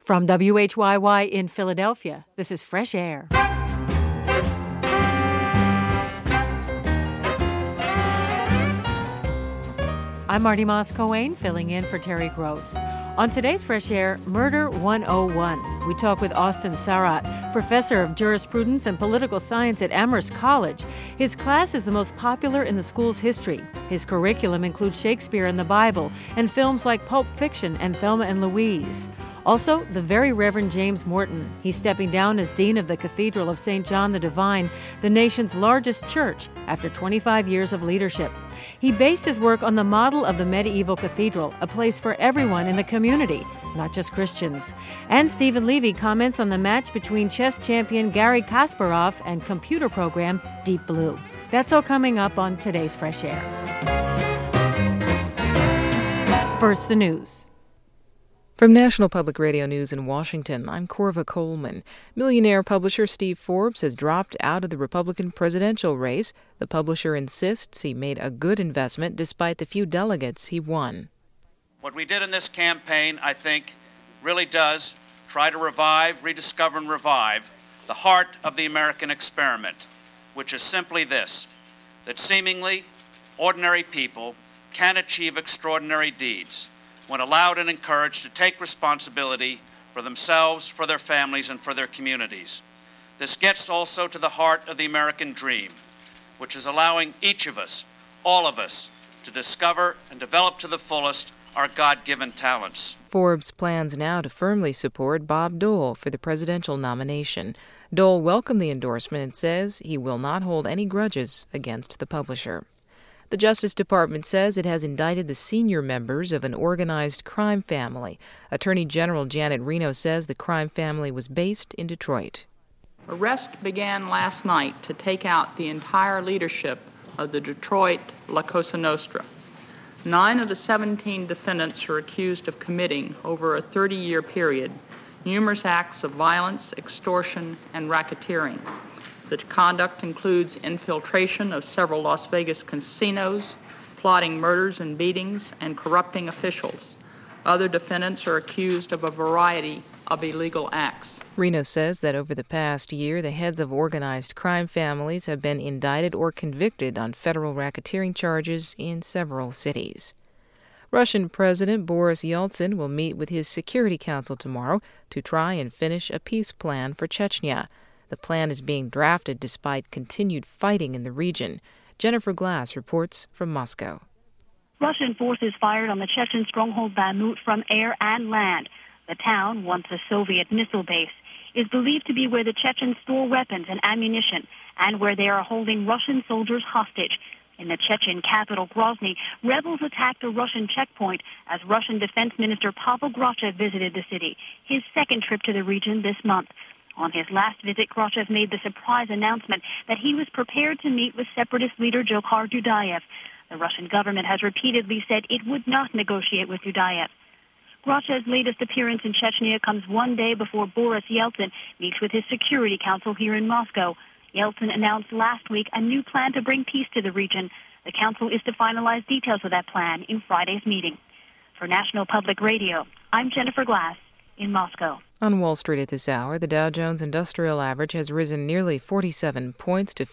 From WHYY in Philadelphia, this is Fresh Air. I'm Marty Moss-Coane, filling in for Terry Gross. On today's Fresh Air, Murder 101. We talk with Austin Sarat, professor of jurisprudence and political science at Amherst College. His class is the most popular in the school's history. His curriculum includes Shakespeare and the Bible, and films like Pulp Fiction and Thelma and Louise. Also, the very Reverend James Morton. He's stepping down as Dean of the Cathedral of St. John the Divine, the nation's largest church, after 25 years of leadership. He based his work on the model of the medieval cathedral, a place for everyone in the community, not just Christians. And Stephen Levy comments on the match between chess champion Garry Kasparov and computer program Deep Blue. That's all coming up on today's Fresh Air. First, the news. From National Public Radio News in Washington, I'm Corva Coleman. Millionaire publisher Steve Forbes has dropped out of the Republican presidential race. The publisher insists he made a good investment despite the few delegates he won. What we did in this campaign, I think, really does try to revive, rediscover, and revive the heart of the American experiment, which is simply this, that seemingly ordinary people can achieve extraordinary deeds when allowed and encouraged to take responsibility for themselves, for their families, and for their communities. This gets also to the heart of the American dream, which is allowing each of us, all of us, to discover and develop to the fullest our God-given talents. Forbes plans now to firmly support Bob Dole for the presidential nomination. Dole welcomed the endorsement and says he will not hold any grudges against the publisher. The Justice Department says it has indicted the senior members of an organized crime family. Attorney General Janet Reno says the crime family was based in Detroit. Arrest began last night to take out the entire leadership of the Detroit La Cosa Nostra. 9 of the 17 defendants are accused of committing, over a 30-year period, numerous acts of violence, extortion, and racketeering. The conduct includes infiltration of several Las Vegas casinos, plotting murders and beatings, and corrupting officials. Other defendants are accused of a variety of illegal acts. Reno says that over the past year, the heads of organized crime families have been indicted or convicted on federal racketeering charges in several cities. Russian President Boris Yeltsin will meet with his Security Council tomorrow to try and finish a peace plan for Chechnya. The plan is being drafted despite continued fighting in the region. Jennifer Glass reports from Moscow. Russian forces fired on the Chechen stronghold Bakhmut from air and land. The town, once a Soviet missile base, is believed to be where the Chechens store weapons and ammunition and where they are holding Russian soldiers hostage. In the Chechen capital Grozny, rebels attacked a Russian checkpoint as Russian Defense Minister Pavel Grachev visited the city, his second trip to the region this month. On his last visit, Grachev made the surprise announcement that he was prepared to meet with separatist leader Dzhokhar Dudayev. The Russian government has repeatedly said it would not negotiate with Dudayev. Grachev's latest appearance in Chechnya comes one day before Boris Yeltsin meets with his Security Council here in Moscow. Yeltsin announced last week a new plan to bring peace to the region. The council is to finalize details of that plan in Friday's meeting. For National Public Radio, I'm Jennifer Glass in Moscow. On Wall Street at this hour, the Dow Jones Industrial Average has risen nearly 47 points to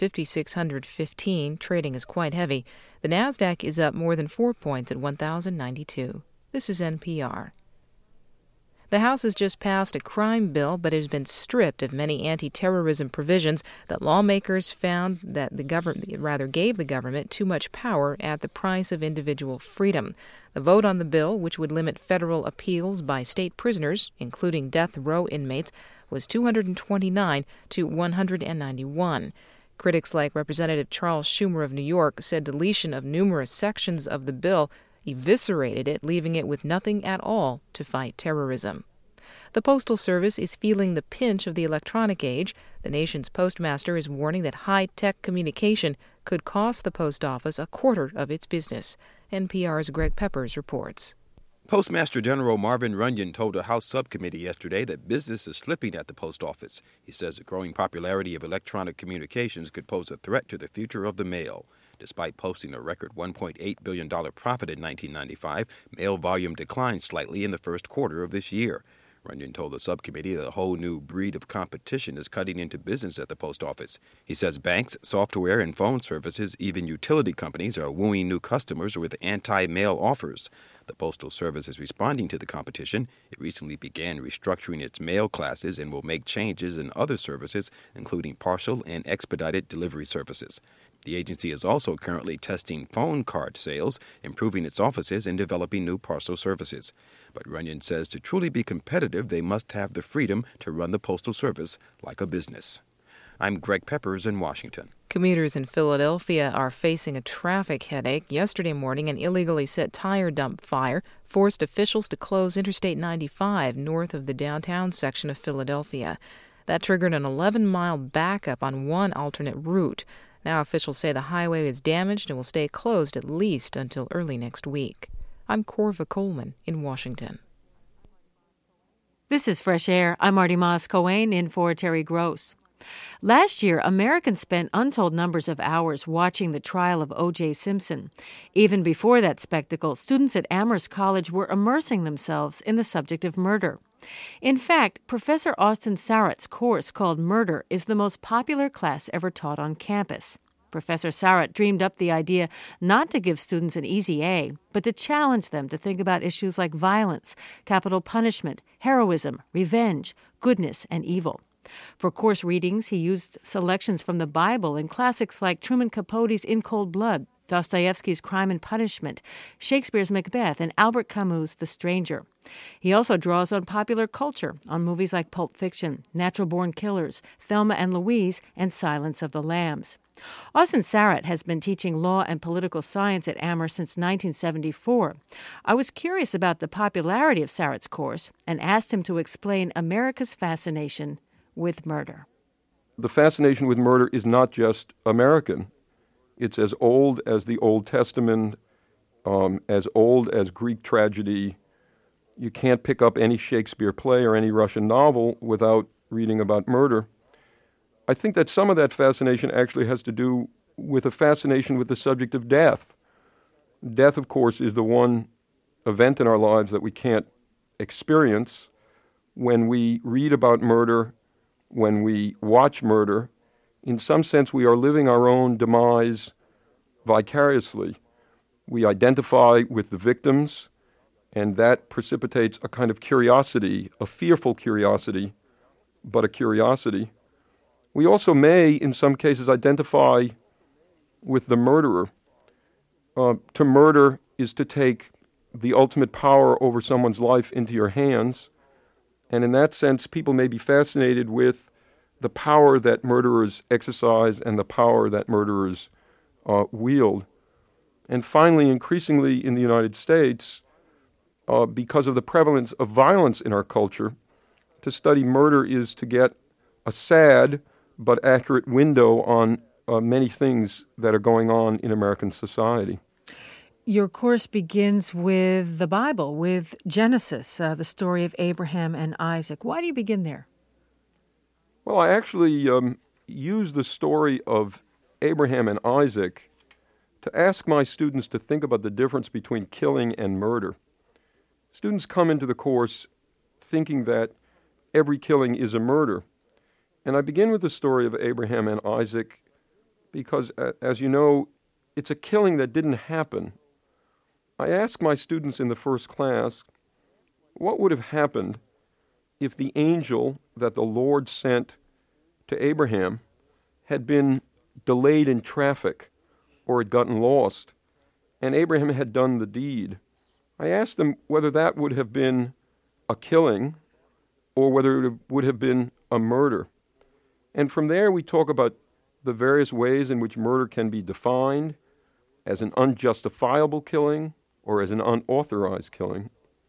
5,615. Trading is quite heavy. The Nasdaq is up more than 4 points at 1,092. This is NPR. The House has just passed a crime bill, but it has been stripped of many anti-terrorism provisions that lawmakers found that gave the government too much power at the price of individual freedom. The vote on the bill, which would limit federal appeals by state prisoners, including death row inmates, was 229 to 191. Critics like Representative Charles Schumer of New York said deletion of numerous sections of the bill eviscerated it, leaving it with nothing at all to fight terrorism. The Postal Service is feeling the pinch of the electronic age. The nation's postmaster is warning that high-tech communication could cost the post office a quarter of its business. NPR's Greg Peppers reports. Postmaster General Marvin Runyon told a House subcommittee yesterday that business is slipping at the post office. He says the growing popularity of electronic communications could pose a threat to the future of the mail. Despite posting a record $1.8 billion profit in 1995, mail volume declined slightly in the first quarter of this year. Runyon told the subcommittee that a whole new breed of competition is cutting into business at the post office. He says banks, software, and phone services, even utility companies, are wooing new customers with anti-mail offers. The Postal Service is responding to the competition. It recently began restructuring its mail classes and will make changes in other services, including parcel and expedited delivery services. The agency is also currently testing phone card sales, improving its offices, and developing new parcel services. But Runyon says to truly be competitive, they must have the freedom to run the Postal Service like a business. I'm Greg Peppers in Washington. Commuters in Philadelphia are facing a traffic headache. Yesterday morning, an illegally set tire dump fire forced officials to close Interstate 95 north of the downtown section of Philadelphia. That triggered an 11-mile backup on one alternate route. Now officials say the highway is damaged and will stay closed at least until early next week. I'm Corva Coleman in Washington. This is Fresh Air. I'm Marty Moss-Coane in for Terry Gross. Last year, Americans spent untold numbers of hours watching the trial of O.J. Simpson. Even before that spectacle, students at Amherst College were immersing themselves in the subject of murder. In fact, Professor Austin Sarat's course called Murder is the most popular class ever taught on campus. Professor Sarat dreamed up the idea not to give students an easy A, but to challenge them to think about issues like violence, capital punishment, heroism, revenge, goodness, and evil. For course readings, he used selections from the Bible and classics like Truman Capote's In Cold Blood, Dostoevsky's Crime and Punishment, Shakespeare's Macbeth, and Albert Camus' The Stranger. He also draws on popular culture, on movies like Pulp Fiction, Natural Born Killers, Thelma and Louise, and Silence of the Lambs. Austin Sarat has been teaching law and political science at Amherst since 1974. I was curious about the popularity of Sarat's course and asked him to explain America's fascination with murder. The fascination with murder is not just American. It's as old as the Old Testament, as old as Greek tragedy. You can't pick up any Shakespeare play or any Russian novel without reading about murder. I think that some of that fascination actually has to do with a fascination with the subject of death. Death, of course, is the one event in our lives that we can't experience. When we read about murder, when we watch murder, in some sense we are living our own demise vicariously. We identify with the victims, and that precipitates a kind of curiosity, a fearful curiosity, but a curiosity. We also may, in some cases, identify with the murderer. To murder is to take the ultimate power over someone's life into your hands. And in that sense, people may be fascinated with the power that murderers exercise and the power that murderers wield. And finally, increasingly in the United States, because of the prevalence of violence in our culture, to study murder is to get a sad but accurate window on many things that are going on in American society. Your course begins with the Bible, with Genesis, the story of Abraham and Isaac. Why do you begin there? Well, I actually use the story of Abraham and Isaac to ask my students to think about the difference between killing and murder. Students come into the course thinking that every killing is a murder. And I begin with the story of Abraham and Isaac because, as you know, it's a killing that didn't happen. I asked my students in the first class, what would have happened if the angel that the Lord sent to Abraham had been delayed in traffic or had gotten lost and Abraham had done the deed? I asked them whether that would have been a killing or whether it would have been a murder. And from there we talk about the various ways in which murder can be defined as an unjustifiable killing or as an unauthorized killing.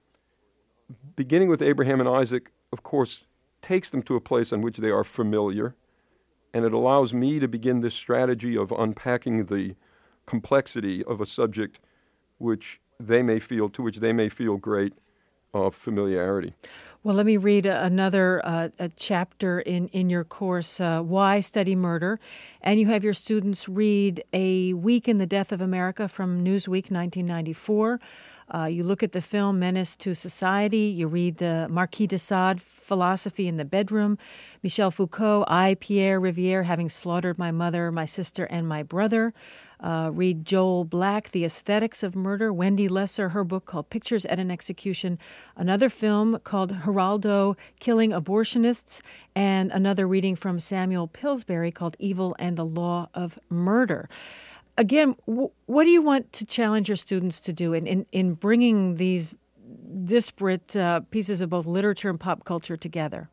Beginning with Abraham and Isaac, of course, takes them to a place on which they are familiar, and it allows me to begin this strategy of unpacking the complexity of a subject to which they may feel great familiarity. Well, let me read another a chapter in your course, Why Study Murder. And you have your students read A Week in the Death of America from Newsweek 1994, You look at the film Menace to Society. You read the Marquis de Sade, Philosophy in the Bedroom. Michel Foucault, I, Pierre Rivière, Having Slaughtered My Mother, My Sister, and My Brother. Read Joel Black, The Aesthetics of Murder. Wendy Lesser, her book called Pictures at an Execution. Another film called Geraldo, Killing Abortionists. And another reading from Samuel Pillsbury called Evil and the Law of Murder. Again, what do you want to challenge your students to do in bringing these disparate pieces of both literature and pop culture together?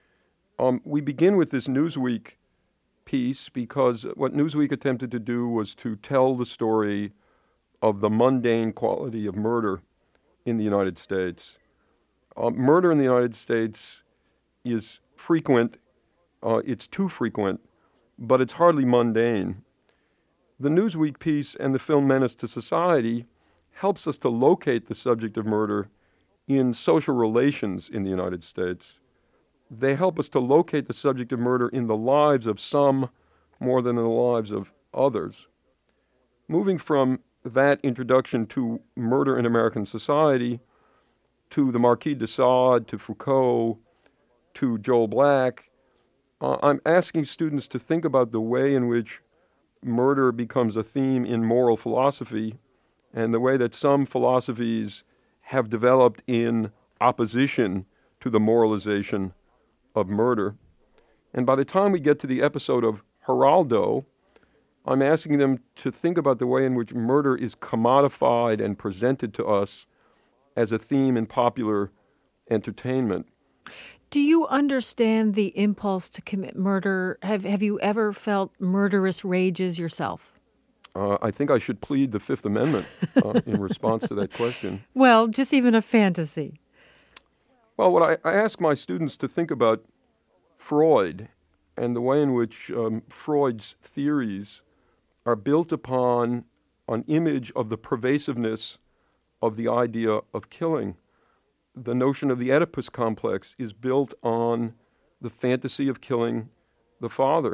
We begin with this Newsweek piece because what Newsweek attempted to do was to tell the story of the mundane quality of murder in the United States. Murder in the United States is frequent. It's too frequent, but it's hardly mundane. The Newsweek piece and the film Menace to Society helps us to locate the subject of murder in social relations in the United States. They help us to locate the subject of murder in the lives of some more than in the lives of others. Moving from that introduction to murder in American society to the Marquis de Sade, to Foucault, to Joel Black, I'm asking students to think about the way in which murder becomes a theme in moral philosophy and the way that some philosophies have developed in opposition to the moralization of murder. And by the time we get to the episode of Geraldo, I'm asking them to think about the way in which murder is commodified and presented to us as a theme in popular entertainment. Do you understand the impulse to commit murder? Have you ever felt murderous rages yourself? I think I should plead the Fifth Amendment in response to that question. Well, just even a fantasy. Well, what I ask my students to think about Freud and the way in which Freud's theories are built upon an image of the pervasiveness of the idea of killing. The notion of the Oedipus complex is built on the fantasy of killing the father.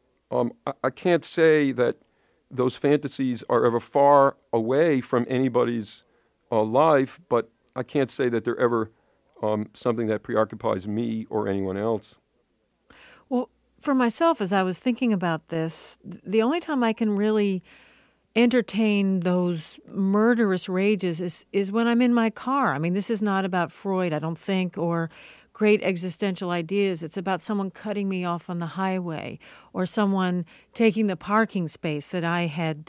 I can't say that those fantasies are ever far away from anybody's life, but I can't say that they're ever something that preoccupies me or anyone else. Well, for myself, as I was thinking about this, the only time I can really entertain those murderous rages is when I'm in my car. I mean, this is not about Freud, I don't think, or great existential ideas. It's about someone cutting me off on the highway or someone taking the parking space that I had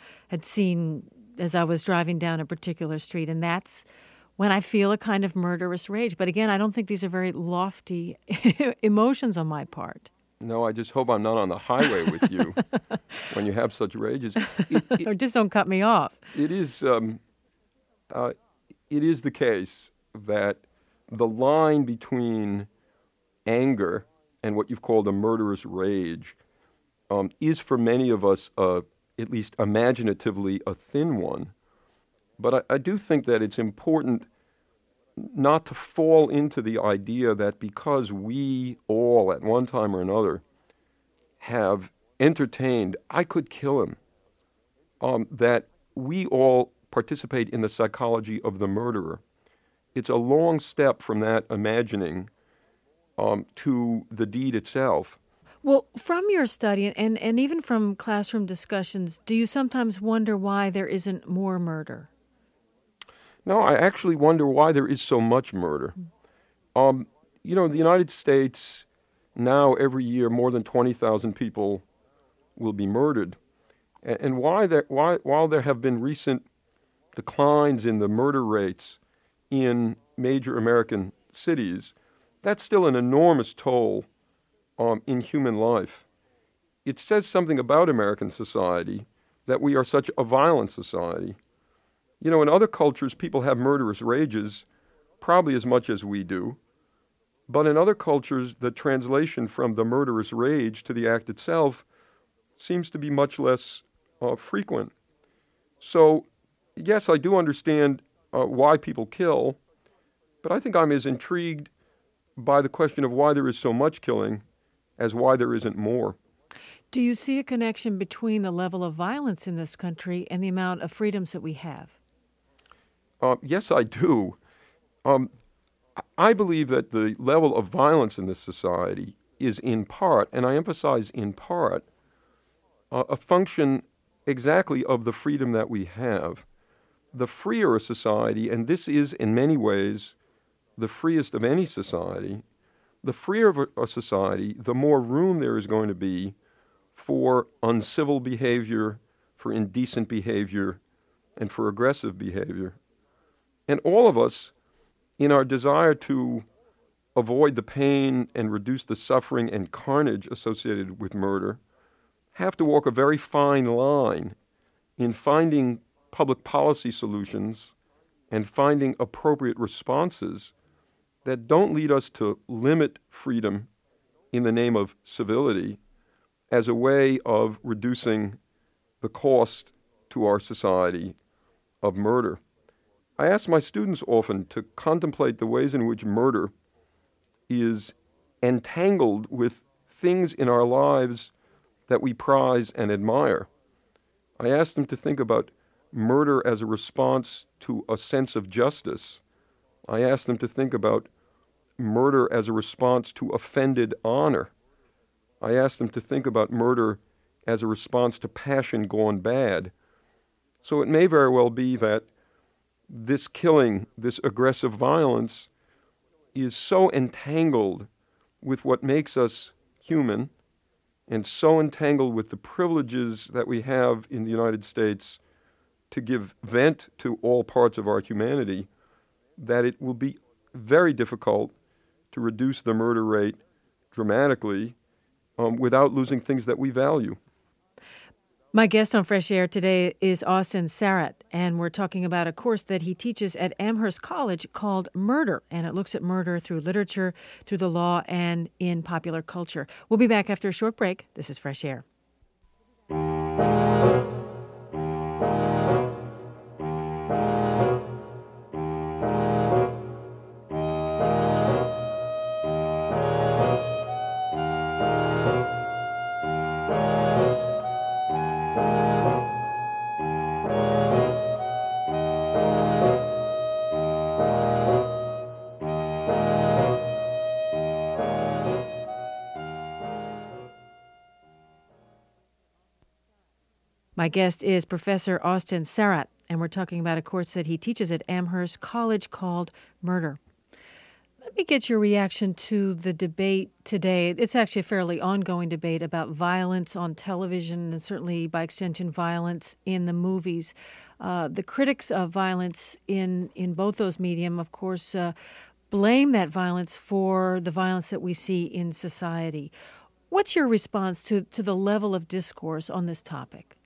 seen as I was driving down a particular street. And that's when I feel a kind of murderous rage. But again, I don't think these are very lofty emotions on my part. No, I just hope I'm not on the highway with you when you have such rages. Or just don't cut me off. It is the case that the line between anger and what you've called a murderous rage is for many of us, at least imaginatively, a thin one. But I do think that it's important not to fall into the idea that because we all, at one time or another, have entertained, I could kill him, that we all participate in the psychology of the murderer. It's a long step from that imagining to the deed itself. Well, from your study and even from classroom discussions, do you sometimes wonder why there isn't more murder? No, I actually wonder why there is so much murder. In the United States, now every year more than 20,000 people will be murdered. And while there have been recent declines in the murder rates in major American cities, that's still an enormous toll in human life. It says something about American society that we are such a violent society. In other cultures, people have murderous rages, probably as much as we do. But in other cultures, the translation from the murderous rage to the act itself seems to be much less frequent. So, yes, I do understand why people kill, but I think I'm as intrigued by the question of why there is so much killing as why there isn't more. Do you see a connection between the level of violence in this country and the amount of freedoms that we have? Yes, I do. I believe that the level of violence in this society is in part, and I emphasize in part, a function exactly of the freedom that we have. The freer a society, and this is in many ways the freest of any society, the freer of a society, the more room there is going to be for uncivil behavior, for indecent behavior, and for aggressive behavior. And all of us, in our desire to avoid the pain and reduce the suffering and carnage associated with murder, have to walk a very fine line in finding public policy solutions and finding appropriate responses that don't lead us to limit freedom in the name of civility as a way of reducing the cost to our society of murder. I ask my students often to contemplate the ways in which murder is entangled with things in our lives that we prize and admire. I ask them to think about murder as a response to a sense of justice. I ask them to think about murder as a response to offended honor. I ask them to think about murder as a response to passion gone bad. So it may very well be that this killing, this aggressive violence, is so entangled with what makes us human and so entangled with the privileges that we have in the United States to give vent to all parts of our humanity that it will be very difficult to reduce the murder rate dramatically without losing things that we value. My guest on Fresh Air today is Austin Sarat, and we're talking about a course that he teaches at Amherst College called Murder, and it looks at murder through literature, through the law, and in popular culture. We'll be back after a short break. This is Fresh Air. My guest is Professor Austin Sarat, and we're talking about a course that he teaches at Amherst College called Murder. Let me get your reaction to the debate today. It's actually a fairly ongoing debate about violence on television and certainly, by extension, violence in the movies. The critics of violence in both those medium, of course, blame that violence for the violence that we see in society. What's your response to the level of discourse on this topic?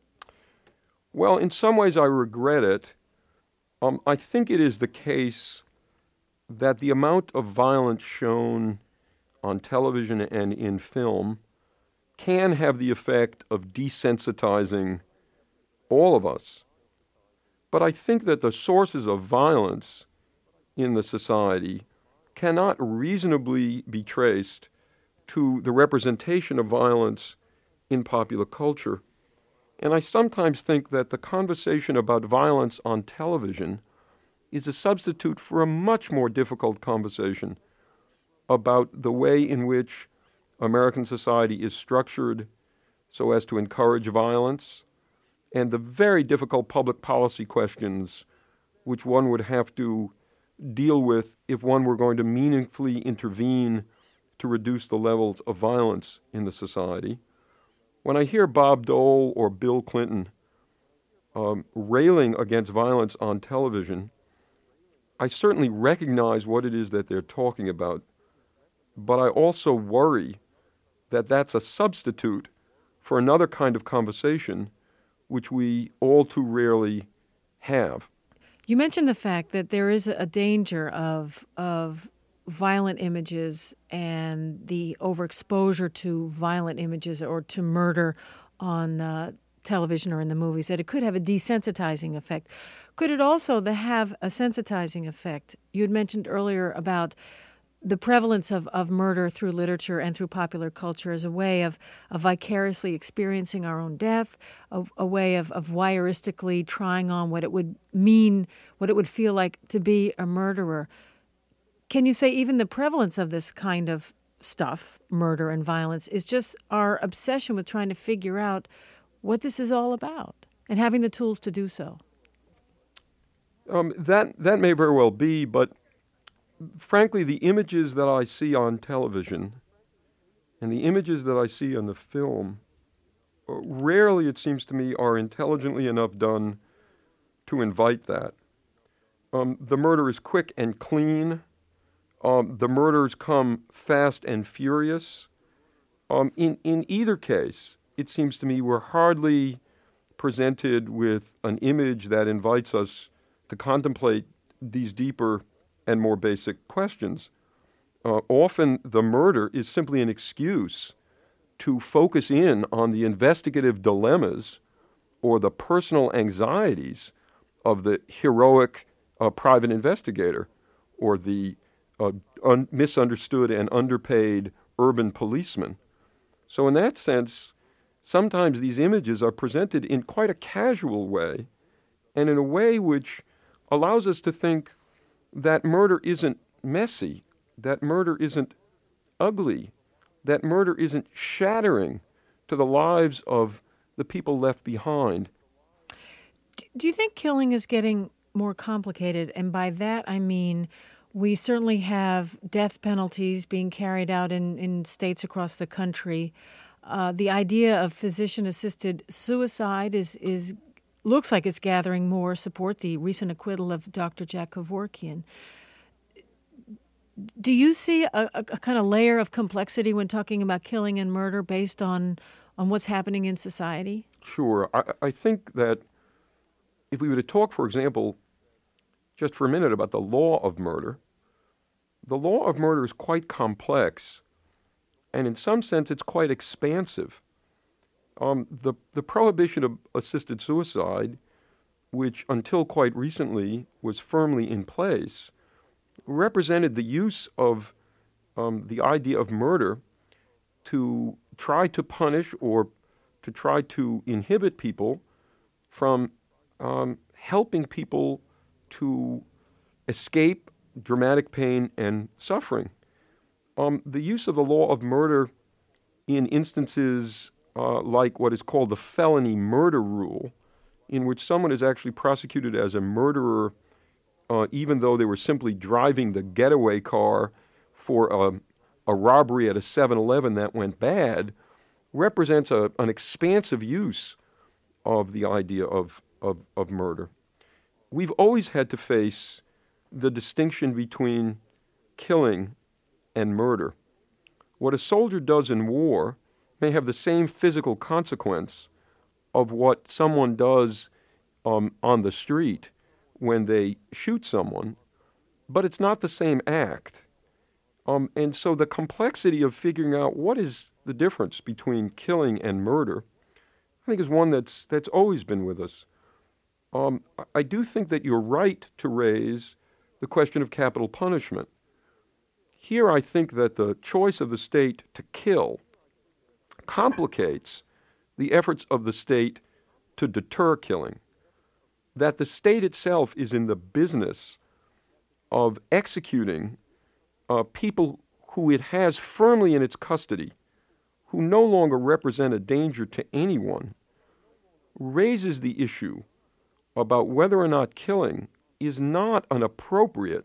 Well, in some ways I regret it. I think it is the case that the amount of violence shown on television and in film can have the effect of desensitizing all of us. But I think that the sources of violence in the society cannot reasonably be traced to the representation of violence in popular culture. And I sometimes think that the conversation about violence on television is a substitute for a much more difficult conversation about the way in which American society is structured so as to encourage violence, and the very difficult public policy questions which one would have to deal with if one were going to meaningfully intervene to reduce the levels of violence in the society. When I hear Bob Dole or Bill Clinton railing against violence on television, I certainly recognize what it is that they're talking about, but I also worry that that's a substitute for another kind of conversation which we all too rarely have. You mentioned the fact that there is a danger of violent images and the overexposure to violent images or to murder on television or in the movies, that it could have a desensitizing effect. Could it also have a sensitizing effect? You had mentioned earlier about the prevalence of murder through literature and through popular culture as a way of vicariously experiencing our own death, a way of voyeuristically trying on what it would mean, what it would feel like to be a murderer. Can you say even the prevalence of this kind of stuff, murder and violence, is just our obsession with trying to figure out what this is all about and having the tools to do so? That may very well be, but frankly, the images that I see on television and the images that I see on the film rarely, it seems to me, are intelligently enough done to invite that. The murder is quick and clean. The murders come fast and furious. In either case, it seems to me we're hardly presented with an image that invites us to contemplate these deeper and more basic questions. Often the murder is simply an excuse to focus in on the investigative dilemmas or the personal anxieties of the heroic private investigator or the misunderstood and underpaid urban policeman. So in that sense, sometimes these images are presented in quite a casual way and in a way which allows us to think that murder isn't messy, that murder isn't ugly, that murder isn't shattering to the lives of the people left behind. Do you think killing is getting more complicated? And by that I mean we certainly have death penalties being carried out in states across the country. The idea of physician-assisted suicide is looks like it's gathering more support, the recent acquittal of Dr. Jack Kevorkian. Do you see a kind of layer of complexity when talking about killing and murder based on what's happening in society? Sure. I think that if we were to talk, for example, just for a minute about the law of murder is quite complex, and in some sense it's quite expansive. The prohibition of assisted suicide, which until quite recently was firmly in place, represented the use of the idea of murder to try to punish or to try to inhibit people from helping people to escape dramatic pain and suffering. The use of the law of murder in instances like what is called the felony murder rule, in which someone is actually prosecuted as a murderer even though they were simply driving the getaway car for a robbery at a 7-Eleven that went bad, represents an expansive use of the idea of murder. We've always had to face the distinction between killing and murder. What a soldier does in war may have the same physical consequence of what someone does on the street when they shoot someone, but it's not the same act. And so the complexity of figuring out what is the difference between killing and murder, I think is one that's always been with us. I do think that you're right to raise the question of capital punishment. Here I think that the choice of the state to kill complicates the efforts of the state to deter killing. That the state itself is in the business of executing people who it has firmly in its custody, who no longer represent a danger to anyone, raises the issue about whether or not killing is not an appropriate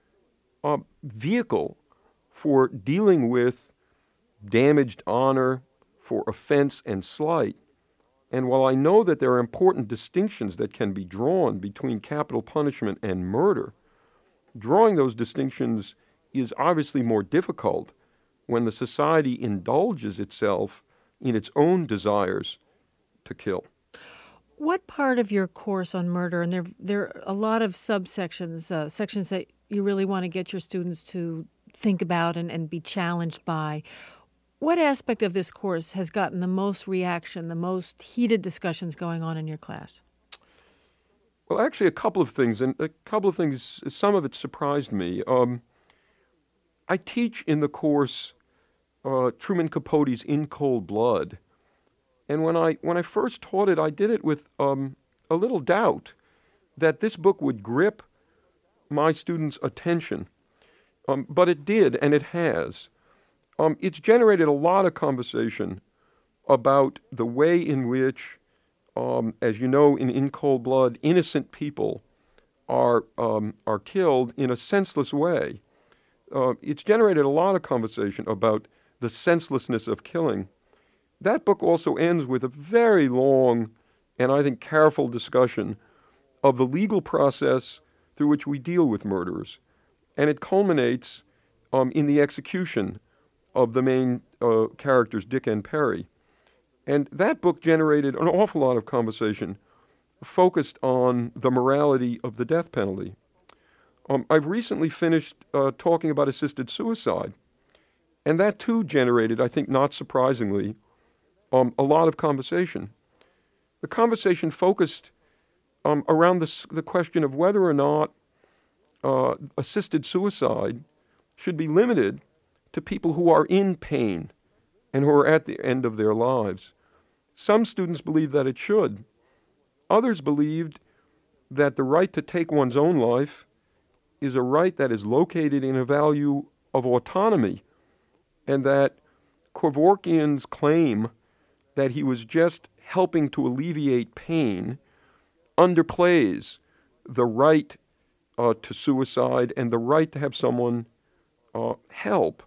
vehicle for dealing with damaged honor, for offense and slight. And while I know that there are important distinctions that can be drawn between capital punishment and murder, drawing those distinctions is obviously more difficult when the society indulges itself in its own desires to kill. What part of your course on murder, and there are a lot of subsections, sections that you really want to get your students to think about and be challenged by, what aspect of this course has gotten the most reaction, the most heated discussions going on in your class? Well, actually, a couple of things, some of it surprised me. I teach in the course Truman Capote's In Cold Blood. And when I first taught it, I did it with a little doubt that this book would grip my students' attention. But it did, and it has. It's generated a lot of conversation about the way in which, as you know, in Cold Blood, innocent people are killed in a senseless way. It's generated a lot of conversation about the senselessness of killing. That book also ends with a very long and I think careful discussion of the legal process through which we deal with murderers. And it culminates in the execution of the main characters, Dick and Perry. And that book generated an awful lot of conversation focused on the morality of the death penalty. I've recently finished talking about assisted suicide, and that too generated, I think not surprisingly, a lot of conversation. The conversation focused around the question of whether or not assisted suicide should be limited to people who are in pain and who are at the end of their lives. Some students believe that it should. Others believed that the right to take one's own life is a right that is located in a value of autonomy, and that Kevorkian's claim that he was just helping to alleviate pain underplays the right to suicide and the right to have someone help.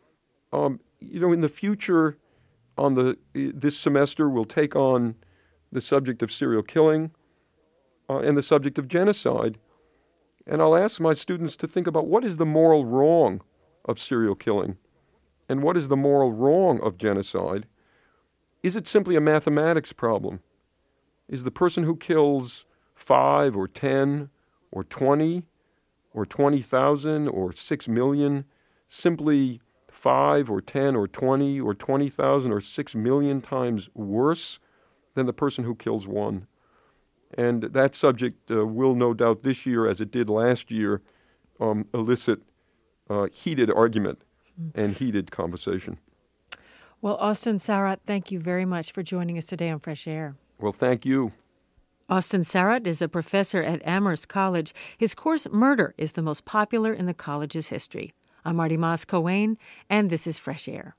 In the future, this semester, we'll take on the subject of serial killing and the subject of genocide. And I'll ask my students to think about what is the moral wrong of serial killing and what is the moral wrong of genocide. Is it simply a mathematics problem? Is the person who kills 5 or 10 or 20 or 20,000 or 6 million simply 5 or 10 or 20 or 20,000 or 6 million times worse than the person who kills 1? And that subject will no doubt this year, as it did last year, elicit heated argument and heated conversation. Well, Austin Sarat, thank you very much for joining us today on Fresh Air. Well, thank you. Austin Sarat is a professor at Amherst College. His course, Murder, is the most popular in the college's history. I'm Marty Moss-Coane, and this is Fresh Air.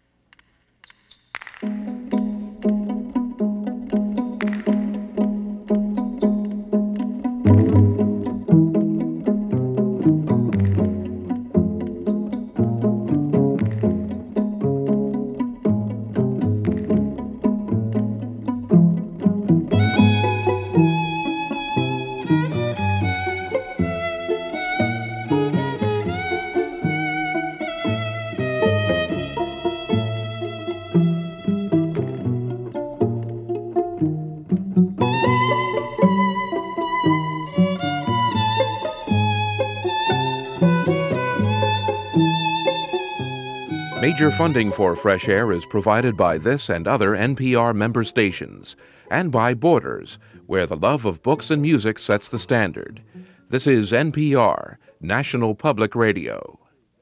Major funding for Fresh Air is provided by this and other NPR member stations, and by Borders, where the love of books and music sets the standard. This is NPR, National Public Radio.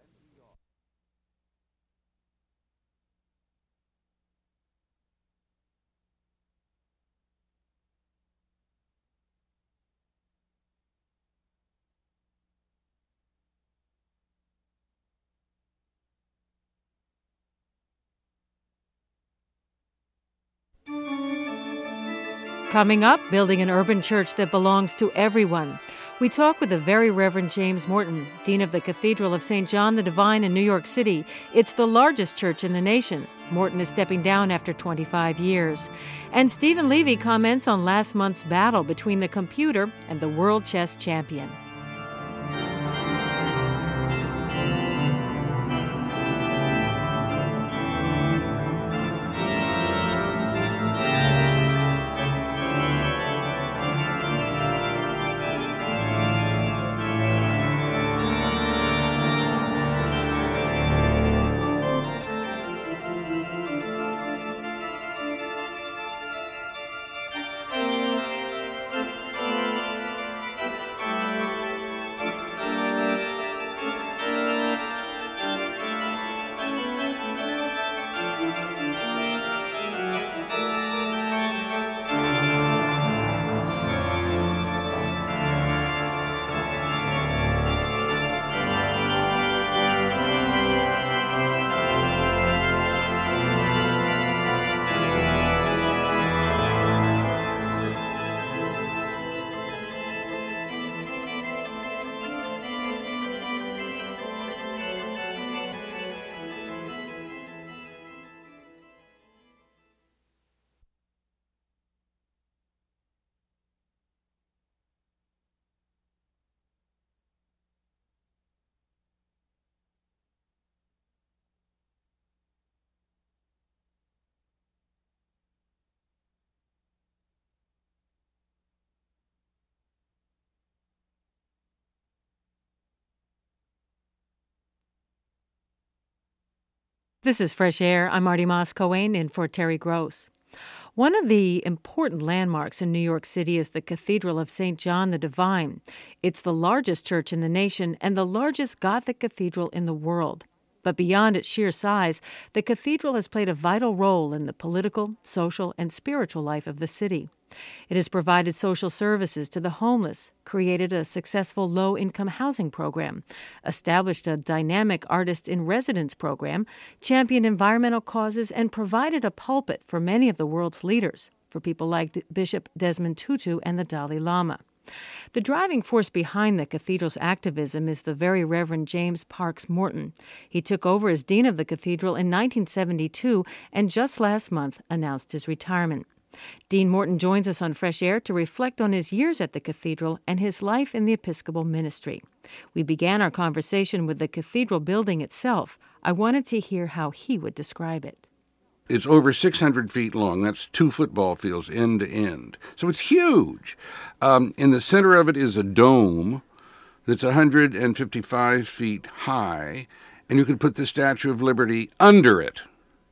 Coming up, building an urban church that belongs to everyone. We talk with the Very Reverend James Morton, Dean of the Cathedral of St. John the Divine in New York City. It's the largest church in the nation. Morton is stepping down after 25 years. And Stephen Levy comments on last month's battle between the computer and the world chess champion. This is Fresh Air. I'm Marty Moss-Coane in for Terry Gross. One of the important landmarks in New York City is the Cathedral of St. John the Divine. It's the largest church in the nation and the largest Gothic cathedral in the world. But beyond its sheer size, the cathedral has played a vital role in the political, social, and spiritual life of the city. It has provided social services to the homeless, created a successful low-income housing program, established a dynamic artist-in-residence program, championed environmental causes, and provided a pulpit for many of the world's leaders, for people like Bishop Desmond Tutu and the Dalai Lama. The driving force behind the cathedral's activism is the Very Reverend James Parks Morton. He took over as dean of the cathedral in 1972 and just last month announced his retirement. Dean Morton joins us on Fresh Air to reflect on his years at the cathedral and his life in the Episcopal ministry. We began our conversation with the cathedral building itself. I wanted to hear how he would describe it. It's over 600 feet long. That's 2 football fields end to end. So it's huge. In the center of it is a dome that's 155 feet high, and you could put the Statue of Liberty under it.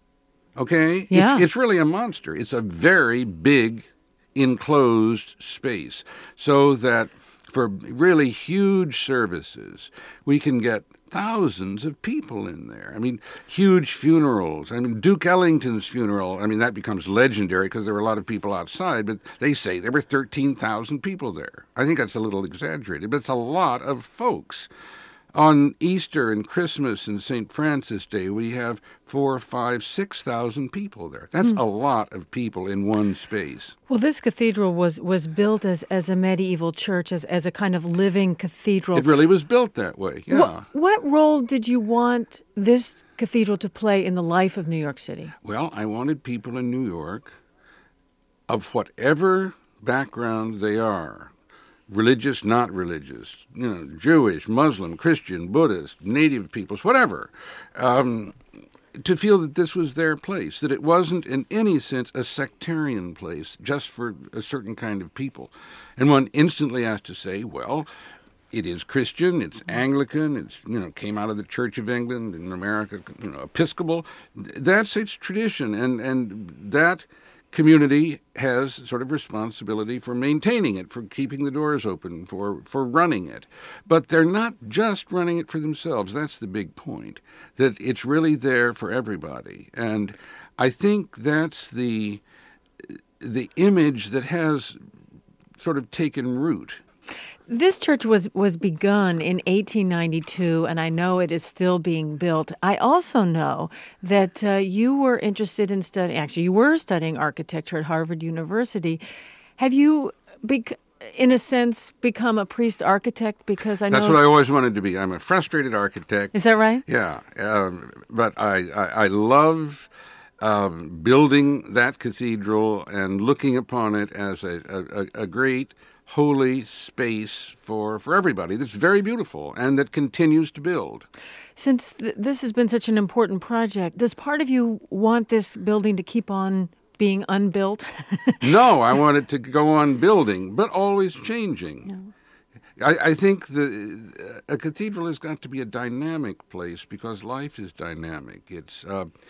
Okay? Yeah. It's really a monster. It's a very big enclosed space, so that for really huge services, we can get thousands of people in there. I mean, huge funerals. I mean, Duke Ellington's funeral, that becomes legendary because there were a lot of people outside, but they say there were 13,000 people there. I think that's a little exaggerated, but it's a lot of folks. On Easter and Christmas and St. Francis Day, we have 4,000, 5,000, 6,000 people there. That's a lot of people in one space. Well, this cathedral was built as a medieval church, as a kind of living cathedral. It really was built that way, yeah. What role did you want this cathedral to play in the life of New York City? Well, I wanted people in New York, of whatever background they are, religious, not religious, Jewish, Muslim, Christian, Buddhist, native peoples, whatever, to feel that this was their place, that it wasn't in any sense a sectarian place just for a certain kind of people. And one instantly has to say, well, it is Christian, it's Anglican, it's, came out of the Church of England in America, Episcopal. That's its tradition, and that community has sort of responsibility for maintaining it, for keeping the doors open, for running it. But they're not just running it for themselves. That's the big point, that it's really there for everybody. And I think that's the image that has sort of taken root. This church was begun in 1892, and I know it is still being built. I also know that you were interested in you were studying architecture at Harvard University. Have you, in a sense, become a priest architect? Because I know that's what I always wanted to be. I'm a frustrated architect. Is that right? Yeah, but I love building that cathedral and looking upon it as a great holy space for everybody that's very beautiful and that continues to build. Since this has been such an important project, does part of you want this building to keep on being unbuilt? No, I want it to go on building, but always changing. Yeah. I think a cathedral has got to be a dynamic place because life is dynamic. It's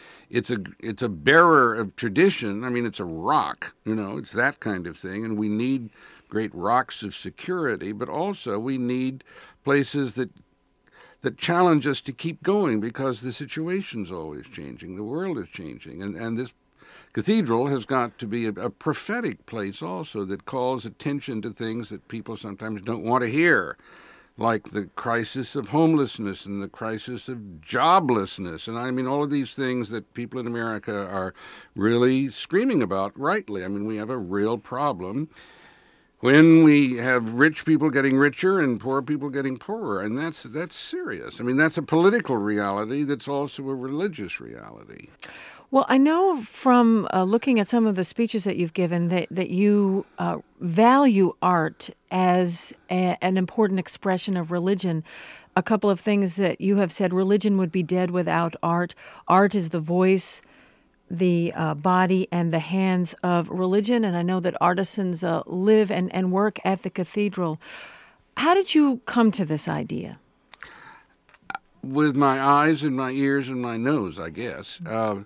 a bearer of tradition. It's a rock, it's that kind of thing, and we need great rocks of security, but also we need places that challenge us to keep going because the situation's always changing, the world is changing, and this cathedral has got to be a prophetic place also that calls attention to things that people sometimes don't want to hear, like the crisis of homelessness and the crisis of joblessness. And all of these things that people in America are really screaming about rightly. We have a real problem when we have rich people getting richer and poor people getting poorer, and that's serious. That's a political reality that's also a religious reality. Well, I know from looking at some of the speeches that you've given that you value art as an important expression of religion. A couple of things that you have said: religion would be dead without art. Art is the voice, the body, and the hands of religion. And I know that artisans live and work at the cathedral. How did you come to this idea? with my eyes and my ears and my nose, I guess.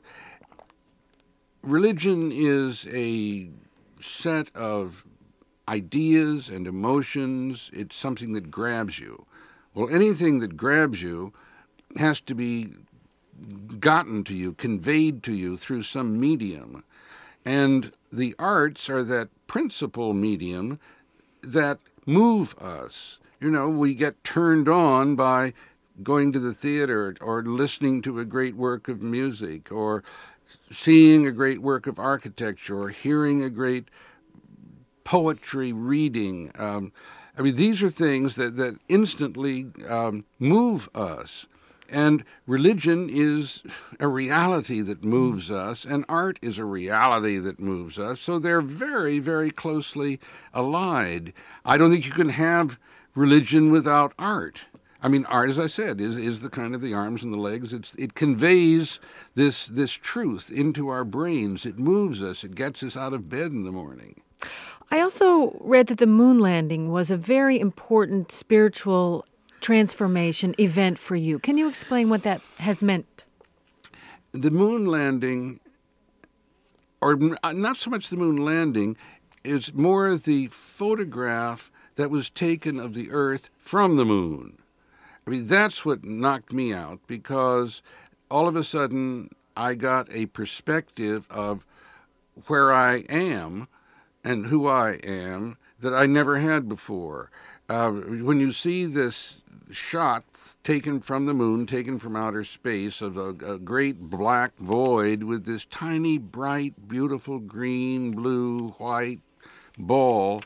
Religion is a set of ideas and emotions. It's something that grabs you. Well, anything that grabs you has to be gotten to you, conveyed to you through some medium. And the arts are that principal medium that move us. We get turned on by going to the theater or listening to a great work of music or seeing a great work of architecture or hearing a great poetry reading. These are things that instantly move us. And religion is a reality that moves us, and art is a reality that moves us. So they're very, very closely allied. I don't think you can have religion without art. Art, as I said, is the kind of the arms and the legs. It conveys this truth into our brains. It moves us. It gets us out of bed in the morning. I also read that the moon landing was a very important spiritual transformation event for you. Can you explain what that has meant? The moon landing, or not so much the moon landing, is more the photograph that was taken of the Earth from the moon. That's what knocked me out, because all of a sudden I got a perspective of where I am and who I am that I never had before. When you see this shot taken from the moon, taken from outer space, of a great black void with this tiny, bright, beautiful green, blue, white ball,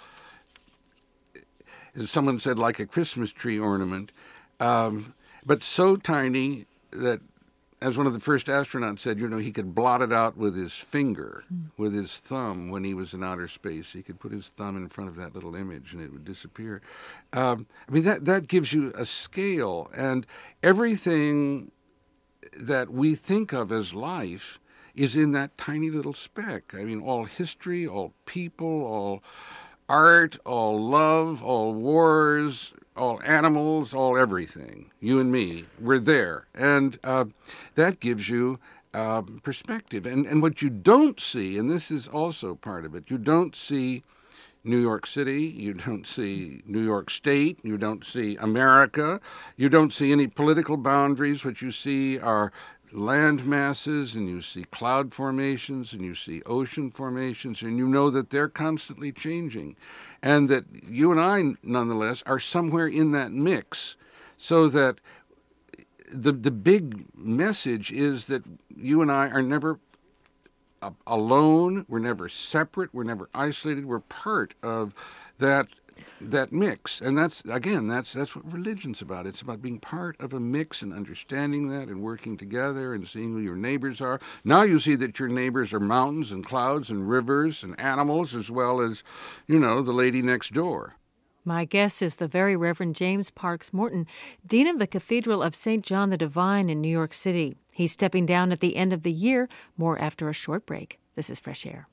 as someone said, like a Christmas tree ornament, but so tiny that, as one of the first astronauts said, he could blot it out with his finger, with his thumb when he was in outer space. He could put his thumb in front of that little image and it would disappear. That gives you a scale. And everything that we think of as life is in that tiny little speck. All history, all people, all art, all love, all wars, all animals, all everything, you and me, we're there. And that gives you perspective. And what you don't see, and this is also part of it, you don't see New York City, you don't see New York State, you don't see America, you don't see any political boundaries. What you see are land masses, and you see cloud formations, and you see ocean formations, and you know that they're constantly changing, and that you and I, nonetheless, are somewhere in that mix, so that the big message is that you and I are never alone, we're never separate, we're never isolated, we're part of that mix. And that's what religion's about. It's about being part of a mix and understanding that and working together and seeing who your neighbors are. Now you see that your neighbors are mountains and clouds and rivers and animals, as well as, the lady next door. My guest is the Very Reverend James Parks Morton, Dean of the Cathedral of St. John the Divine in New York City. He's stepping down at the end of the year, more after a short break. This is Fresh Air.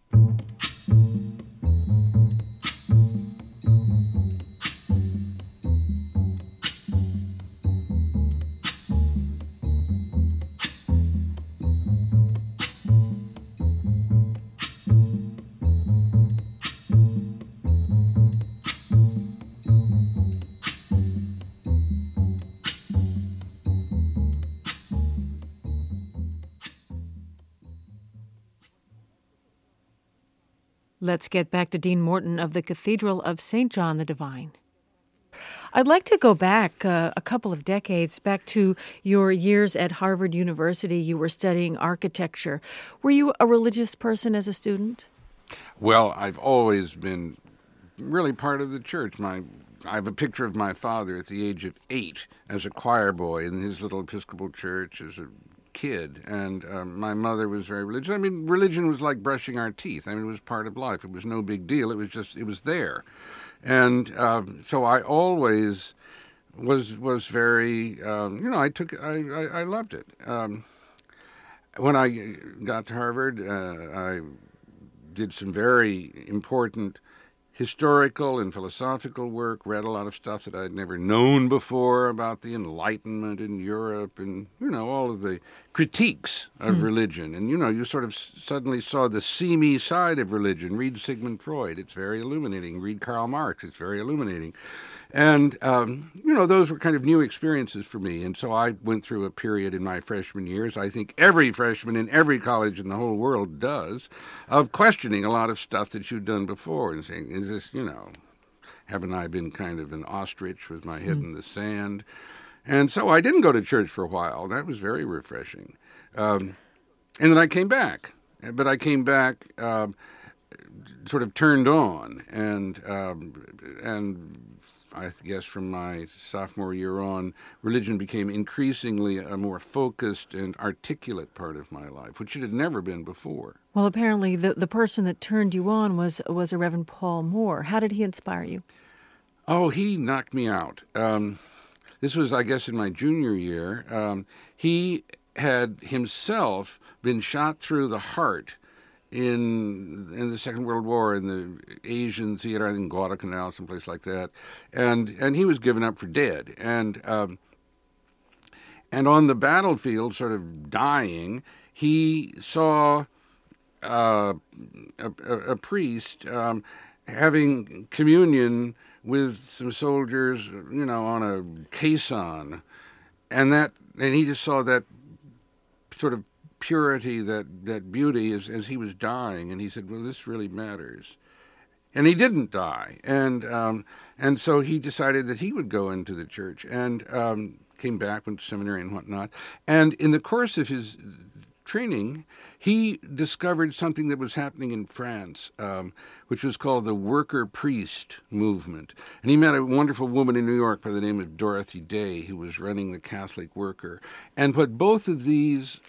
Let's get back to Dean Morton of the Cathedral of St. John the Divine. I'd like to go back a couple of decades, back to your years at Harvard University. You were studying architecture. Were you a religious person as a student? Well, I've always been really part of the church. I have a picture of my father at the age of 8 as a choir boy in his little Episcopal church as a kid, and my mother was very religious. Religion was like brushing our teeth. It was part of life. It was no big deal. It was there. And so I always was very, I loved it. When I got to Harvard, I did some very important historical and philosophical work, read a lot of stuff that I'd never known before about the Enlightenment in Europe and, all of the critiques of religion. And, you sort of suddenly saw the seamy side of religion. Read Sigmund Freud, it's very illuminating. Read Karl Marx, it's very illuminating. And, those were kind of new experiences for me. And so I went through a period in my freshman years, I think every freshman in every college in the whole world does, of questioning a lot of stuff that you've done before and saying, is this, haven't I been kind of an ostrich with my head in the sand? And so I didn't go to church for a while. That was very refreshing. And then I came back. But I came back sort of turned on, and I guess from my sophomore year on, religion became increasingly a more focused and articulate part of my life, which it had never been before. Well, apparently the person that turned you on was a Reverend Paul Moore. How did he inspire you? Oh, he knocked me out. This was, I guess, in my junior year. He had himself been shot through the heart in the Second World War in the Asian theater, I think Guadalcanal, someplace like that, and he was given up for dead. And on the battlefield, sort of dying, he saw a priest having communion with some soldiers, on a caisson, and he just saw that sort of purity, that beauty as he was dying, and he said, well, this really matters. And he didn't die, and so he decided that he would go into the church, and came back, went to seminary and whatnot, and in the course of his training, he discovered something that was happening in France, which was called the worker priest movement. And he met a wonderful woman in New York by the name of Dorothy Day, who was running the Catholic Worker. And what both of these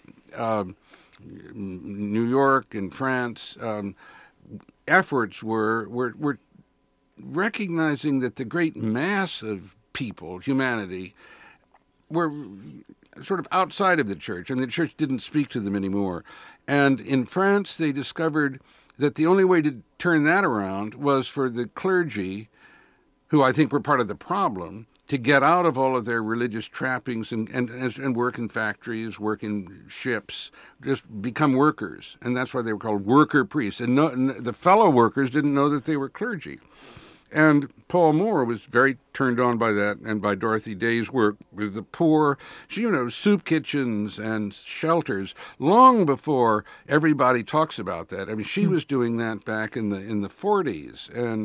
New York and France efforts were recognizing that the great mass of people, humanity, were sort of outside of the church, and the church didn't speak to them anymore. And in France, they discovered that the only way to turn that around was for the clergy, who I think were part of the problem, to get out of all of their religious trappings and work in factories, work in ships, just become workers. And that's why they were called worker priests. And the fellow workers didn't know that they were clergy. And Paul Moore was very turned on by that and by Dorothy Day's work with the poor, soup kitchens and shelters, long before everybody talks about that. I mean, she was doing that back in the 40s.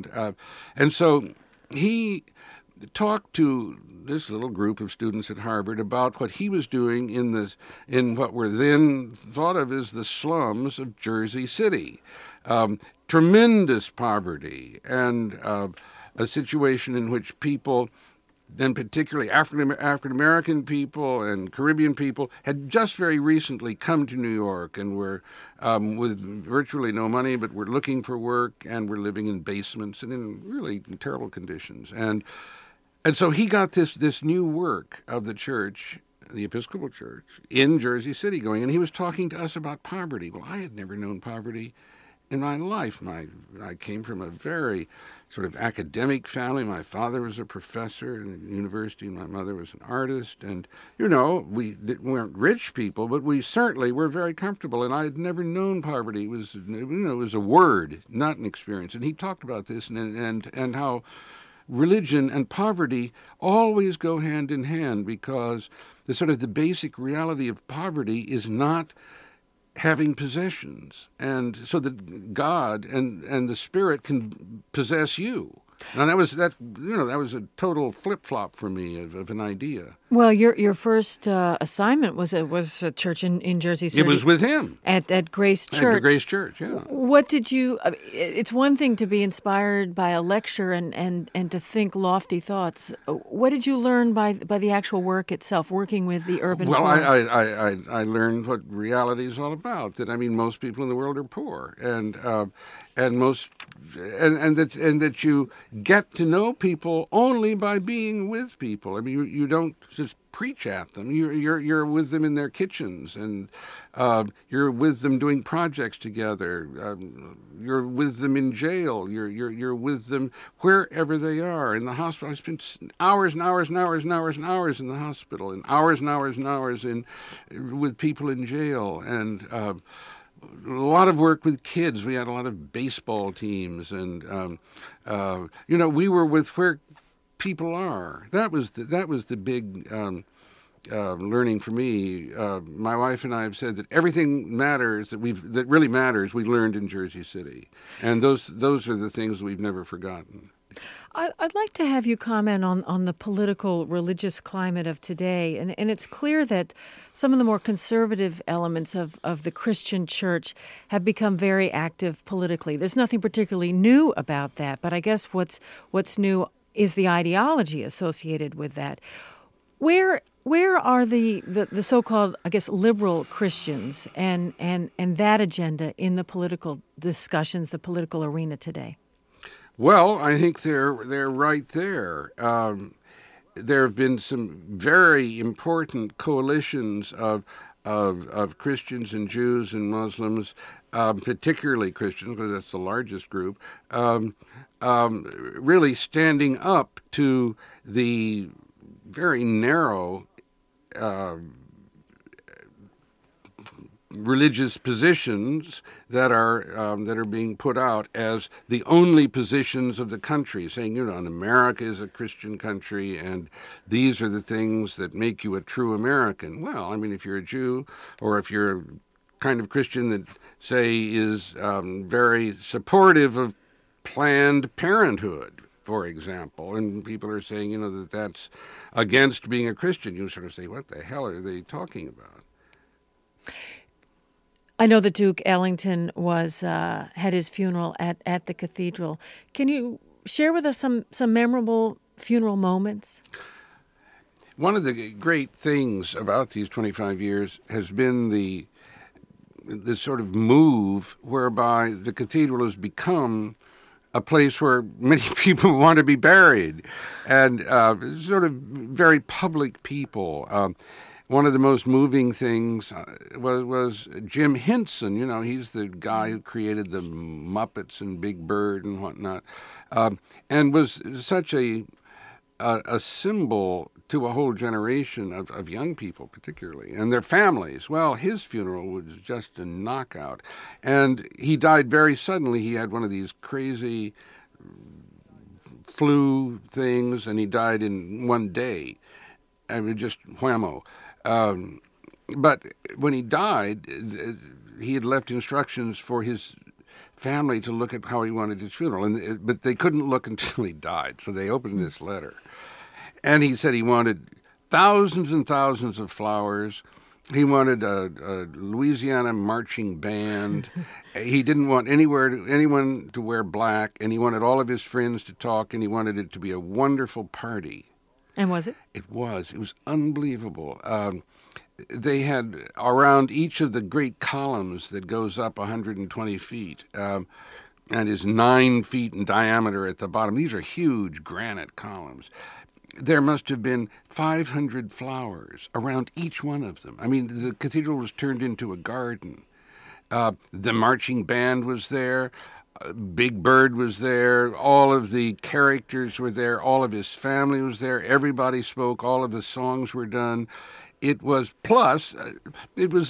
And so he talked to this little group of students at Harvard about what he was doing in what were then thought of as the slums of Jersey City. Tremendous poverty and a situation in which people, and particularly African-American people and Caribbean people, had just very recently come to New York and were with virtually no money, but were looking for work and were living in basements and in really terrible conditions. And so he got this new work of the church, the Episcopal Church, in Jersey City going, and he was talking to us about poverty. Well, I had never known poverty in my life. I came from a very sort of academic family. My father was a professor in a university, and my mother was an artist. And, we weren't rich people, but we certainly were very comfortable. And I had never known poverty. It was a word, not an experience. And he talked about this and how religion and poverty always go hand in hand, because the basic reality of poverty is not having possessions, and so that God and the Spirit can possess you. And that was a total flip-flop for me of an idea. Well, your first assignment was a church in Jersey City. It was with him at Grace Church. At Grace Church, yeah. What did you? It's one thing to be inspired by a lecture and to think lofty thoughts. What did you learn by the actual work itself, working with the urban poor? Well, I learned what reality is all about. That most people in the world are poor, and that you get to know people only by being with people. I mean, you don't just preach at them. You're with them in their kitchens, and you're with them doing projects together. You're with them in jail. You're with them wherever they are in the hospital. I spent hours and hours and hours and hours and hours in the hospital, and hours with people in jail, and a lot of work with kids. We had a lot of baseball teams, and we were with where people are. That was the big learning for me. My wife and I have said that everything matters that really matters. We learned in Jersey City, and those are the things we've never forgotten. I'd like to have you comment on the political, religious climate of today. And it's clear that some of the more conservative elements of the Christian church have become very active politically. There's nothing particularly new about that, but I guess what's new is the ideology associated with that. Where are the so-called, I guess, liberal Christians and that agenda in the political discussions, the political arena today? Well, I think they're right there. There have been some very important coalitions of Christians and Jews and Muslims, particularly Christians, because that's the largest group, really standing up to the very narrow religious positions that are being put out as the only positions of the country, saying, America is a Christian country, and these are the things that make you a true American. Well, I mean, if you're a Jew, or if you're a kind of Christian that, say, is very supportive of Planned Parenthood, for example, and people are saying, that that's against being a Christian, you sort of say, what the hell are they talking about? I know that Duke Ellington had his funeral at the cathedral. Can you share with us some memorable funeral moments? One of the great things about these 25 years has been this sort of move whereby the cathedral has become a place where many people want to be buried, and sort of very public people. One of the most moving things was Jim Henson. He's the guy who created the Muppets and Big Bird and whatnot, and was such a symbol to a whole generation of young people, particularly, and their families. Well, his funeral was just a knockout, and he died very suddenly. He had one of these crazy flu things, and he died in one day. I mean, just whammo. But when he died, he had left instructions for his family to look at how he wanted his funeral, but they couldn't look until he died, so they opened this letter. And he said he wanted thousands and thousands of flowers. He wanted a Louisiana marching band. He didn't want anyone to wear black, and he wanted all of his friends to talk, and he wanted it to be a wonderful party. And was it? It was. It was unbelievable. They had around each of the great columns that goes up 120 feet and is 9 feet in diameter at the bottom. These are huge granite columns. There must have been 500 flowers around each one of them. I mean, the cathedral was turned into a garden. The marching band was there. Big Bird was there. All of the characters were there. All of his family was there. Everybody spoke. All of the songs were done. It was it was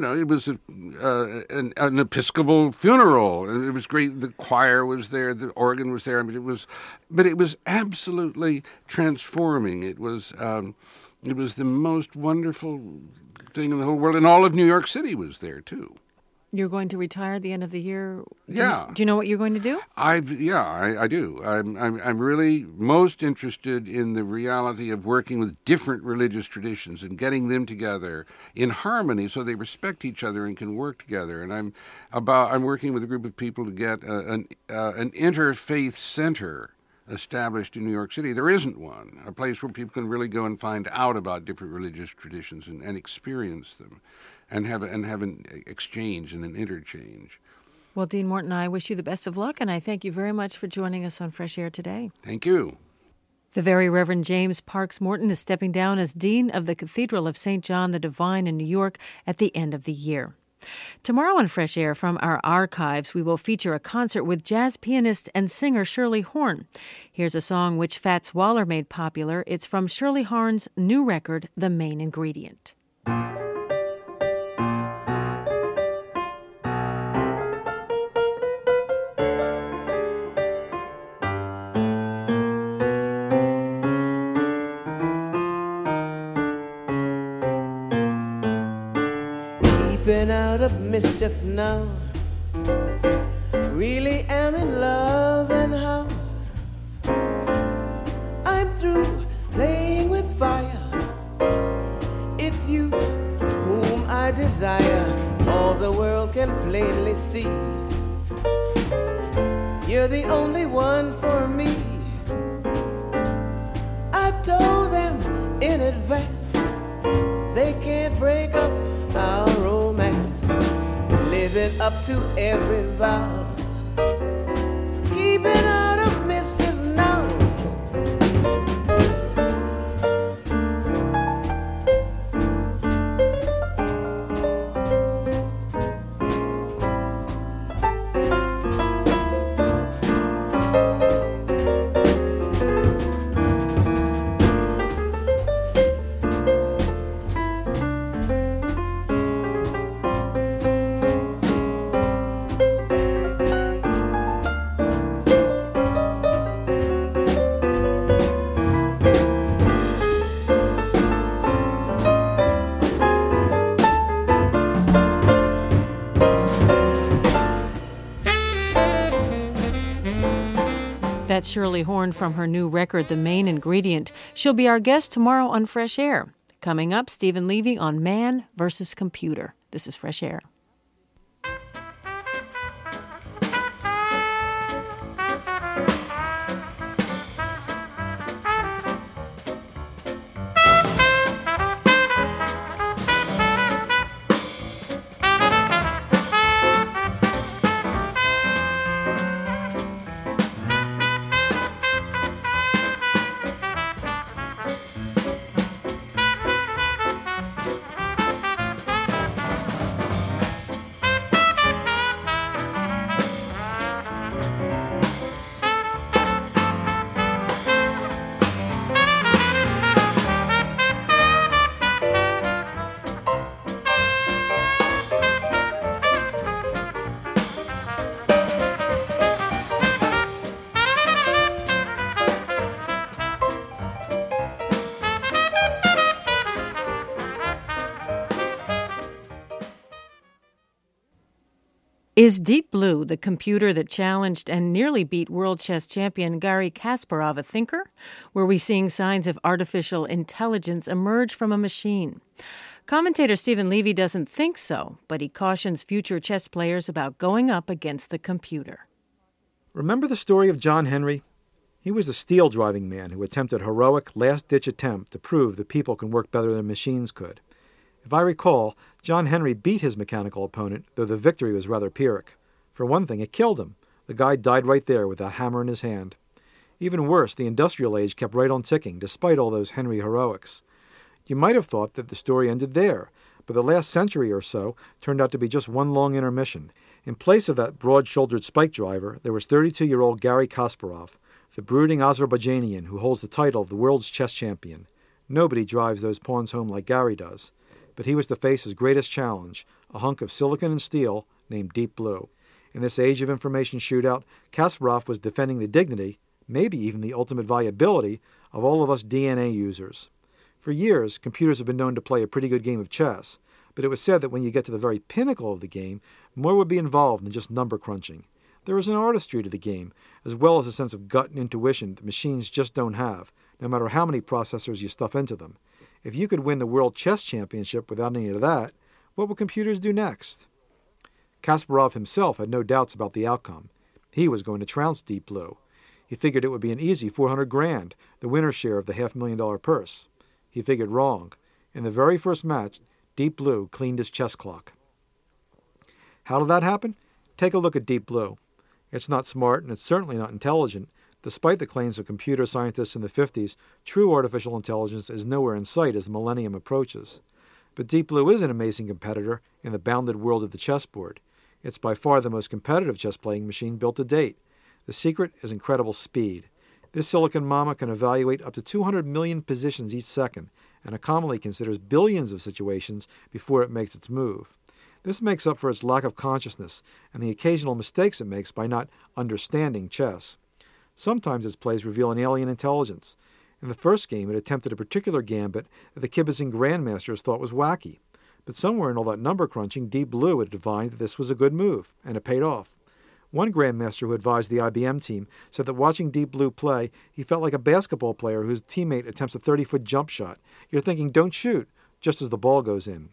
an Episcopal funeral. It was great. The choir was there. The organ was there. I mean, it was absolutely transforming. It was the most wonderful thing in the whole world, and all of New York City was there too. You're going to retire at the end of the year? Yeah. Do you know what you're going to do? I do. I'm really most interested in the reality of working with different religious traditions and getting them together in harmony so they respect each other and can work together. And I'm working with a group of people to get an interfaith center established in New York City. There isn't one, a place where people can really go and find out about different religious traditions and experience them. And have an exchange and an interchange. Well, Dean Morton, I wish you the best of luck, and I thank you very much for joining us on Fresh Air today. Thank you. The Very Reverend James Parks Morton is stepping down as Dean of the Cathedral of St. John the Divine in New York at the end of the year. Tomorrow on Fresh Air from our archives, we will feature a concert with jazz pianist and singer Shirley Horn. Here's a song which Fats Waller made popular. It's from Shirley Horn's new record, The Main Ingredient. Been out of mischief now, really am in love, and how I'm through playing with fire. It's you whom I desire, all the world can plainly see. You're the only one for me. I've told them in advance they can't break up our romance, living up to every vow, keeping out of mischief now. That's Shirley Horn from her new record, The Main Ingredient. She'll be our guest tomorrow on Fresh Air. Coming up, Stephen Levy on Man versus Computer. This is Fresh Air. Is Deep Blue, the computer that challenged and nearly beat world chess champion Garry Kasparov, a thinker? Were we seeing signs of artificial intelligence emerge from a machine? Commentator Stephen Levy doesn't think so, but he cautions future chess players about going up against the computer. Remember the story of John Henry? He was the steel-driving man who attempted a heroic, last-ditch attempt to prove that people can work better than machines could. If I recall, John Henry beat his mechanical opponent, though the victory was rather Pyrrhic. For one thing, it killed him. The guy died right there with that hammer in his hand. Even worse, the industrial age kept right on ticking, despite all those Henry heroics. You might have thought that the story ended there, but the last century or so turned out to be just one long intermission. In place of that broad-shouldered spike driver, there was 32-year-old Garry Kasparov, the brooding Azerbaijanian who holds the title of the world's chess champion. Nobody drives those pawns home like Garry does. But he was to face his greatest challenge, a hunk of silicon and steel named Deep Blue. In this age of information shootout, Kasparov was defending the dignity, maybe even the ultimate viability, of all of us DNA users. For years, computers have been known to play a pretty good game of chess, but it was said that when you get to the very pinnacle of the game, more would be involved than just number crunching. There is an artistry to the game, as well as a sense of gut and intuition that machines just don't have, no matter how many processors you stuff into them. If you could win the World Chess Championship without any of that, what would computers do next? Kasparov himself had no doubts about the outcome. He was going to trounce Deep Blue. He figured it would be an easy $400,000, the winner's share of the $500,000 purse. He figured wrong. In the very first match, Deep Blue cleaned his chess clock. How did that happen? Take a look at Deep Blue. It's not smart and it's certainly not intelligent. Despite the claims of computer scientists in the 50s, true artificial intelligence is nowhere in sight as the millennium approaches. But Deep Blue is an amazing competitor in the bounded world of the chessboard. It's by far the most competitive chess-playing machine built to date. The secret is incredible speed. This silicon mama can evaluate up to 200 million positions each second, and Akamai considers billions of situations before it makes its move. This makes up for its lack of consciousness and the occasional mistakes it makes by not understanding chess. Sometimes its plays reveal an alien intelligence. In the first game, it attempted a particular gambit that the kibitzing grandmasters thought was wacky. But somewhere in all that number crunching, Deep Blue had divined that this was a good move, and it paid off. One grandmaster who advised the IBM team said that watching Deep Blue play, he felt like a basketball player whose teammate attempts a 30-foot jump shot. You're thinking, don't shoot, just as the ball goes in.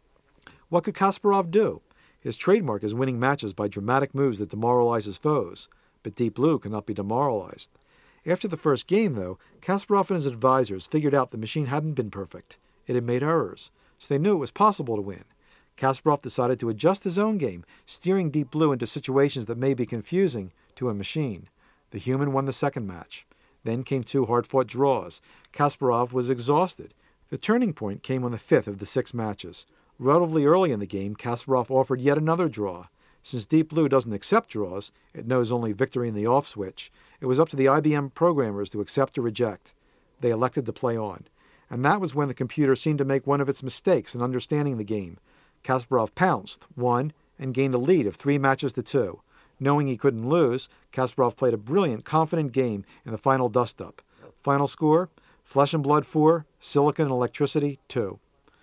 What could Kasparov do? His trademark is winning matches by dramatic moves that demoralize his foes. But Deep Blue cannot be demoralized. After the first game, though, Kasparov and his advisors figured out the machine hadn't been perfect. It had made errors, so they knew it was possible to win. Kasparov decided to adjust his own game, steering Deep Blue into situations that may be confusing to a machine. The human won the second match. Then came 2 hard-fought draws. Kasparov was exhausted. The turning point came on the 5th of the 6 matches. Relatively early in the game, Kasparov offered yet another draw. Since Deep Blue doesn't accept draws, it knows only victory in the off switch, it was up to the IBM programmers to accept or reject. They elected to play on. And that was when the computer seemed to make one of its mistakes in understanding the game. Kasparov pounced, won, and gained a lead of 3 matches to 2. Knowing he couldn't lose, Kasparov played a brilliant, confident game in the final dust-up. Final score, Flesh and Blood 4, Silicon and Electricity 2.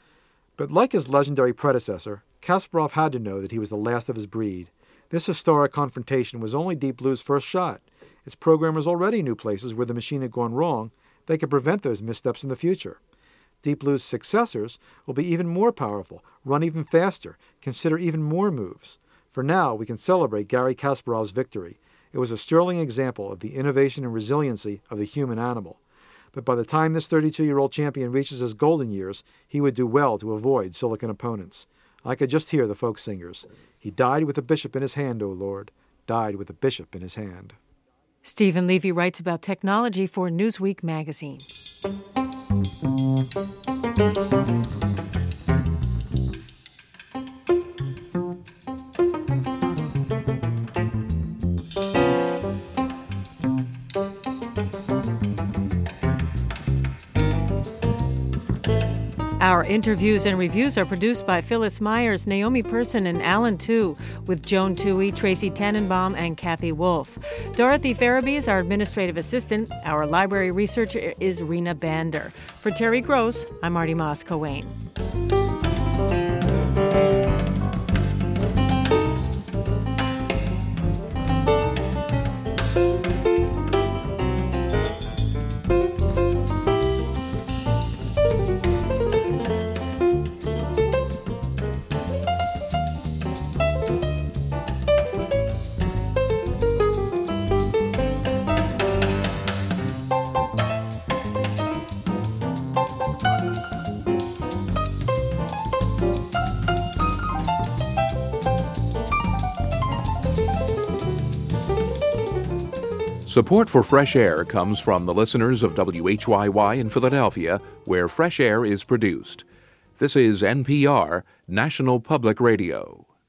But like his legendary predecessor, Kasparov had to know that he was the last of his breed. This historic confrontation was only Deep Blue's first shot. Its programmers already knew places where the machine had gone wrong. They could prevent those missteps in the future. Deep Blue's successors will be even more powerful, run even faster, consider even more moves. For now, we can celebrate Garry Kasparov's victory. It was a sterling example of the innovation and resiliency of the human animal. But by the time this 32-year-old champion reaches his golden years, he would do well to avoid silicon opponents. I could just hear the folk singers. He died with a bishop in his hand, O Lord, died with a bishop in his hand. Stephen Levy writes about technology for Newsweek magazine. Our interviews and reviews are produced by Phyllis Myers, Naomi Person, and Alan Tu, with Joan Toohey, Tracy Tannenbaum, and Kathy Wolf. Dorothy Farabee is our administrative assistant. Our library researcher is Rena Bander. For Terry Gross, I'm Marty Moss-Coane. Support for Fresh Air comes from the listeners of WHYY in Philadelphia, where Fresh Air is produced. This is NPR, National Public Radio.